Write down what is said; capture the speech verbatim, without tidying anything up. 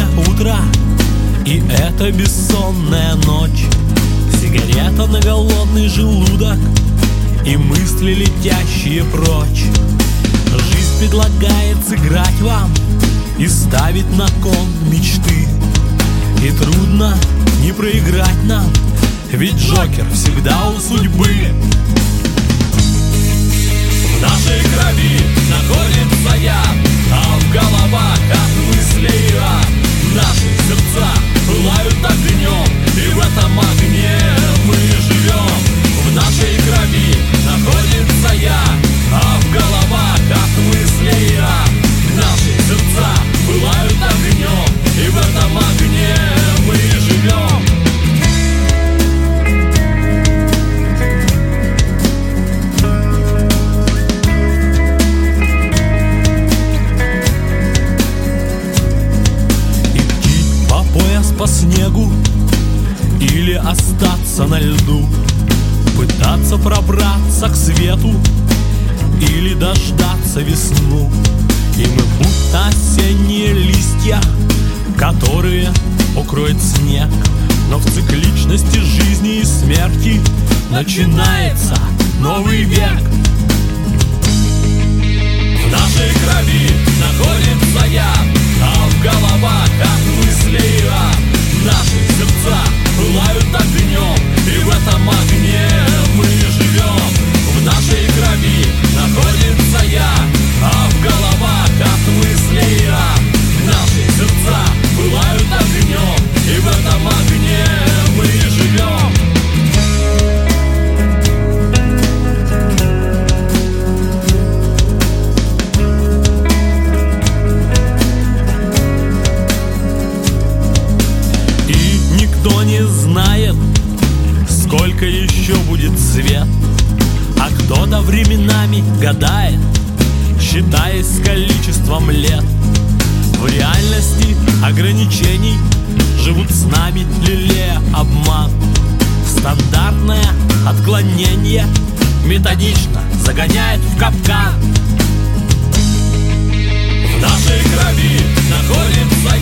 раннее утро, и это бессонная ночь. Сигарета на голодный желудок и мысли, летящие прочь. Жизнь предлагает сыграть вам и ставить на кон мечты. И трудно не проиграть нам, ведь Джокер всегда у судьбы. В нашей крови находится яд, а в головах от мыслей ад. Наши сердца пылают огнем, и в этом огне мы живем. В нашей крови находится яд, а в головах от мыслей ад. Наши сердца пылают огнем, и в этом огне мы живем. По снегу или остаться на льду, пытаться пробраться к свету или дождаться весну. И мы будто осенние листья, которые укроет снег. Но в цикличности жизни и смерти начинается новый век. В нашей крови находится яд, а в головах от мыслей ад. Наши сердца пылают огнем, и в этом огне мы живем. В нашей крови находится яд, а в головах от мыслей ад. Наши сердца пылают огнем, и в этом огне мы живем. Никто не знает, сколько еще будет свет, а кто-то временами гадает, считаясь с количеством лет. В реальности ограничений живут с нами, лелея обман. Стандартное отклонение методично загоняет в капкан. В нашей крови находится